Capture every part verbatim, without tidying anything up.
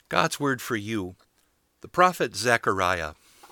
God's Word for you, the prophet Zechariah.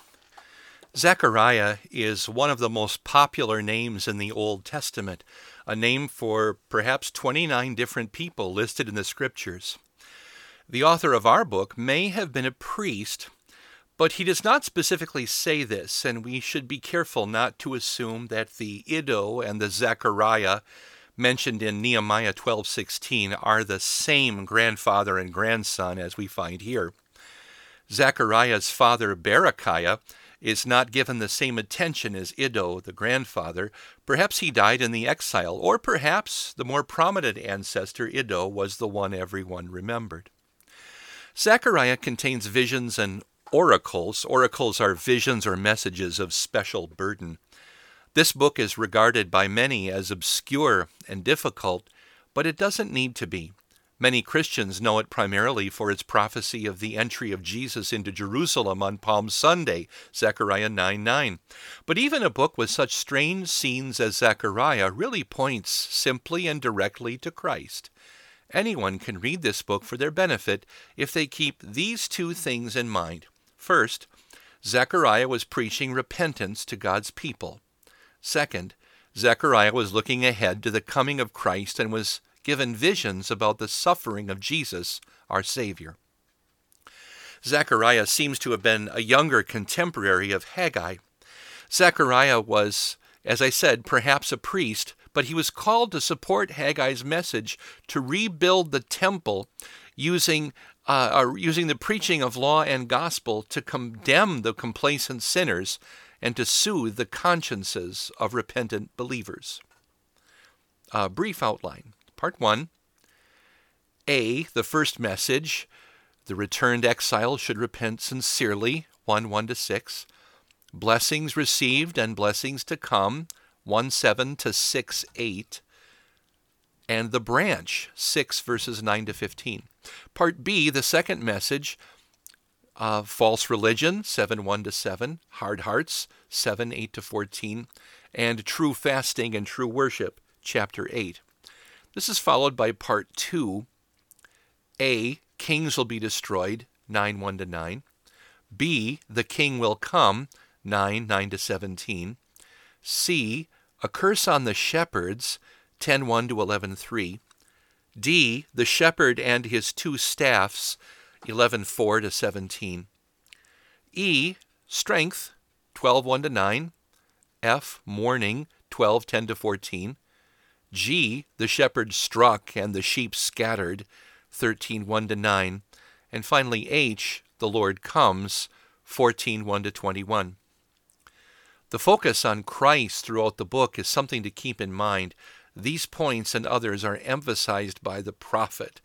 Zechariah is one of the most popular names in the Old Testament, a name for perhaps twenty-nine different people listed in the Scriptures. The author of our book may have been a priest, but he does not specifically say this, and we should be careful not to assume that the Iddo and the Zechariah mentioned in Nehemiah twelve sixteen are the same grandfather and grandson as we find here. Zechariah's father Berechiah is not given the same attention as Iddo, the grandfather. Perhaps he died in the exile, or perhaps the more prominent ancestor Iddo was the one everyone remembered. Zechariah contains visions and oracles. Oracles are visions or messages of special burden. This book is regarded by many as obscure and difficult, but it doesn't need to be. Many Christians know it primarily for its prophecy of the entry of Jesus into Jerusalem on Palm Sunday, Zechariah nine nine. But even a book with such strange scenes as Zechariah really points simply and directly to Christ. Anyone can read this book for their benefit if they keep these two things in mind. First, Zechariah was preaching repentance to God's people. Second, Zechariah was looking ahead to the coming of Christ and was given visions about the suffering of Jesus, our Savior. Zechariah seems to have been a younger contemporary of Haggai. Zechariah was, as I said, perhaps a priest, but he was called to support Haggai's message to rebuild the temple using uh, uh, using the preaching of law and gospel to condemn the complacent sinners and to soothe the consciences of repentant believers. A brief outline. Part one. A, the first message. The returned exile should repent sincerely, one one to six. Blessings received and blessings to come, one seven to six eight. And the branch, six verses nine to fifteen. Part B, the second message. Uh, false religion, seven one to seven, hard hearts, seven eight to fourteen, and true fasting and true worship, chapter eight. This is followed by part two. A, kings will be destroyed, nine one to nine. B, the king will come, nine nine to seventeen. C, a curse on the shepherds, ten one to eleven three. D, the shepherd and his two staffs, eleven four to seventeen. E, strength, twelve one to nine. F, mourning, twelve ten to fourteen. G, the shepherd struck and the sheep scattered, thirteen one to nine. And finally H, the Lord comes, fourteen one to twenty-one. The focus on Christ throughout the book is something to keep in mind. These points and others are emphasized by the prophet.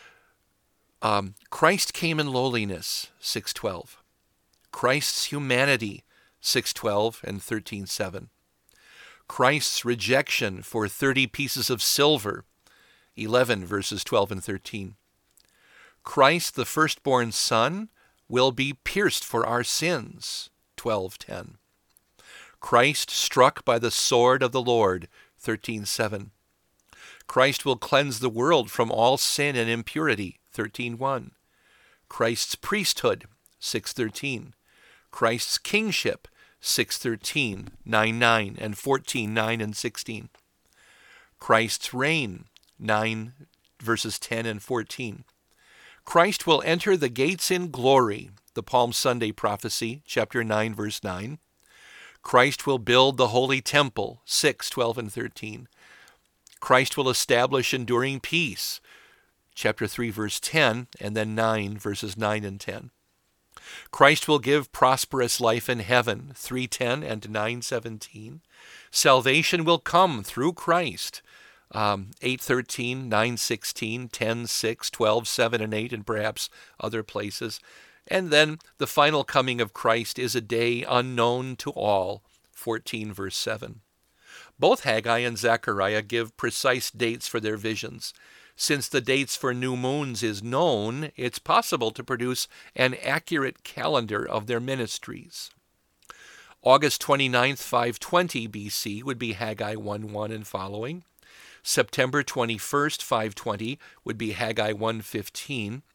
Um, Christ came in lowliness, six twelve. Christ's humanity, six twelve and thirteen seven. Christ's rejection for thirty pieces of silver, eleven verses twelve and thirteen. Christ, the firstborn son, will be pierced for our sins, twelve ten. Christ struck by the sword of the Lord, thirteen seven. Christ will cleanse the world from all sin and impurity, thirteen one. Christ's priesthood, six thirteen. Christ's kingship, six thirteen, nine nine, and fourteen nine and sixteen. Christ's reign, nine verses ten and fourteen. Christ will enter the gates in glory, the Palm Sunday prophecy, chapter nine verse nine. Christ will build the holy temple, six twelve and thirteen. Christ will establish enduring peace, chapter three verse ten, and then nine verses nine and ten. Christ will give prosperous life in heaven, three ten and nine seventeen. Salvation will come through Christ, um, eight thirteen, nine sixteen, ten six, twelve seven and eight, and perhaps other places. And then the final coming of Christ is a day unknown to all, fourteen verse seven. Both Haggai and Zechariah give precise dates for their visions. Since the dates for new moons is known, it's possible to produce an accurate calendar of their ministries. August twenty-ninth, five twenty B C would be Haggai one one and following. September twenty-first, five twenty would be Haggai one fifteen.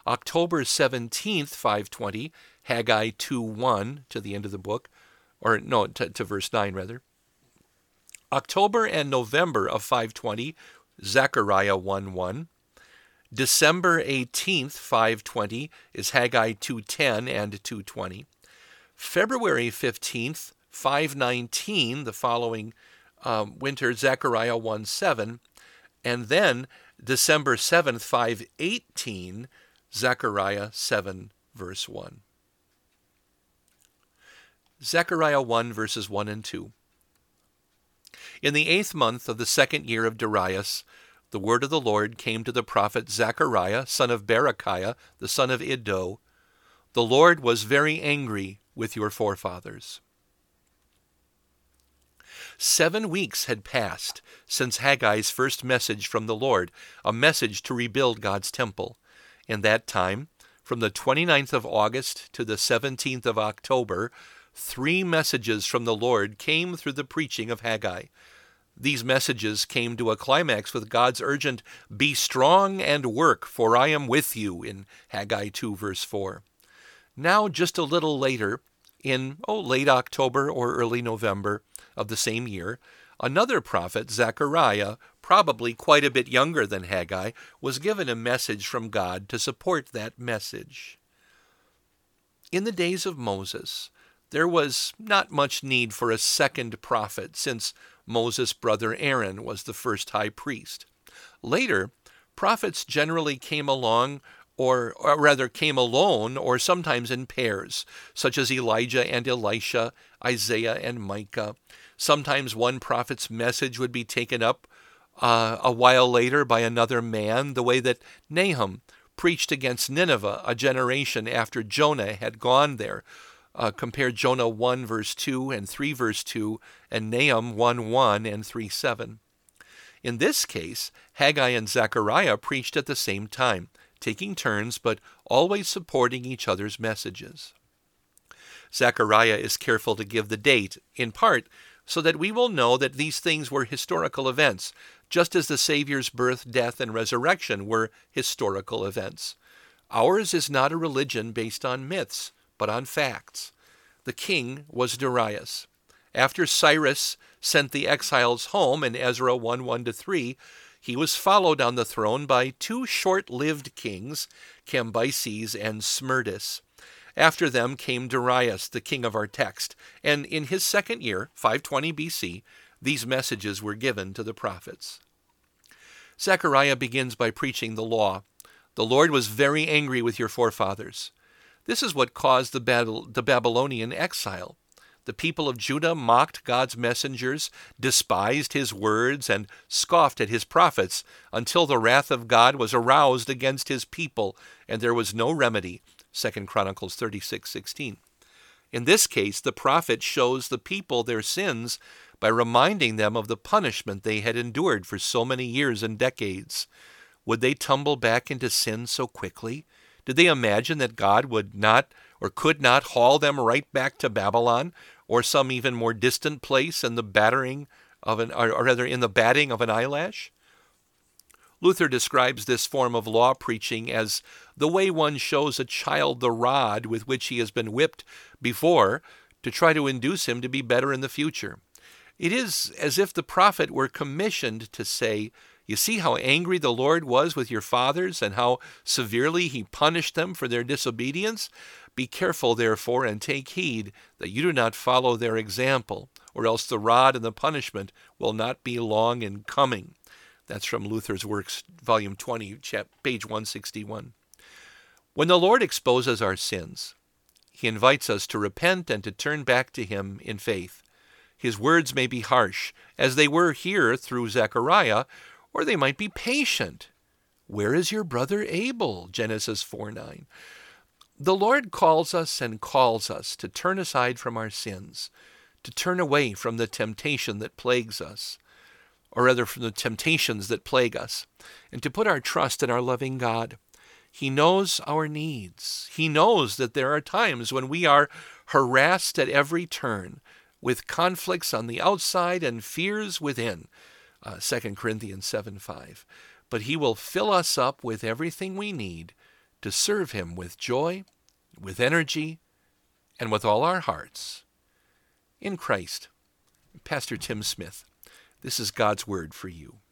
October seventeenth, five twenty, Haggai two one to the end of the book, or no, to, to verse nine rather. October and November of five twenty, Zechariah one one. December eighteenth, five twenty, is Haggai two ten and two twenty. February fifteenth, five nineteen, the following um, winter, Zechariah one seven. And then December seventh, five eighteen, Zechariah seven, verse one. Zechariah one, verses one and two. In the eighth month of the second year of Darius, the word of the Lord came to the prophet Zechariah, son of Berechiah, the son of Iddo. The Lord was very angry with your forefathers. Seven weeks had passed since Haggai's first message from the Lord, a message to rebuild God's temple. In that time, from the twenty-ninth of August to the seventeenth of October, three messages from the Lord came through the preaching of Haggai. These messages came to a climax with God's urgent, "Be strong and work, for I am with you," in Haggai two, verse four. Now, just a little later, in oh, late October or early November of the same year, another prophet, Zechariah, probably quite a bit younger than Haggai, was given a message from God to support that message. In the days of Moses, there was not much need for a second prophet, since Moses' brother Aaron was the first high priest. Later, prophets generally came along, or, or rather came alone, or sometimes in pairs, such as Elijah and Elisha, Isaiah and Micah. Sometimes one prophet's message would be taken up uh, a while later by another man, the way that Nahum preached against Nineveh a generation after Jonah had gone there. Uh, compare Jonah one verse two and three verse two, and Nahum one one and three seven. In this case, Haggai and Zechariah preached at the same time, taking turns but always supporting each other's messages. Zechariah is careful to give the date, in part so that we will know that these things were historical events, just as the Savior's birth, death, and resurrection were historical events. Ours is not a religion based on myths, but on facts. The king was Darius. After Cyrus sent the exiles home in Ezra one one to three, he was followed on the throne by two short-lived kings, Cambyses and Smerdis. After them came Darius, the king of our text, and in his second year, five twenty B C, these messages were given to the prophets. Zechariah begins by preaching the law. The Lord was very angry with your forefathers. This is what caused the, Bab- the Babylonian exile. The people of Judah mocked God's messengers, despised his words, and scoffed at his prophets until the wrath of God was aroused against his people, and there was no remedy. Second Chronicles thirty-six sixteen. In this case, the prophet shows the people their sins by reminding them of the punishment they had endured for so many years and decades. Would they tumble back into sin so quickly? Did they imagine that God would not or could not haul them right back to Babylon, or some even more distant place in the battering of an, or rather in the batting of an eyelash? Luther describes this form of law preaching as the way one shows a child the rod with which he has been whipped before to try to induce him to be better in the future. It is as if the prophet were commissioned to say, "You see how angry the Lord was with your fathers and how severely he punished them for their disobedience? Be careful, therefore, and take heed that you do not follow their example, or else the rod and the punishment will not be long in coming." That's from Luther's Works, Volume twenty, page one sixty-one. When the Lord exposes our sins, he invites us to repent and to turn back to him in faith. His words may be harsh, as they were here through Zechariah, or they might be patient. "Where is your brother Abel?" Genesis four nine. The Lord calls us and calls us to turn aside from our sins, to turn away from the temptation that plagues us, or rather from the temptations that plague us, and to put our trust in our loving God. He knows our needs. He knows that there are times when we are harassed at every turn, with conflicts on the outside and fears within, uh, Second Corinthians seven five. But he will fill us up with everything we need to serve him with joy, with energy, and with all our hearts. In Christ. Pastor Tim Smith, this is God's Word for you.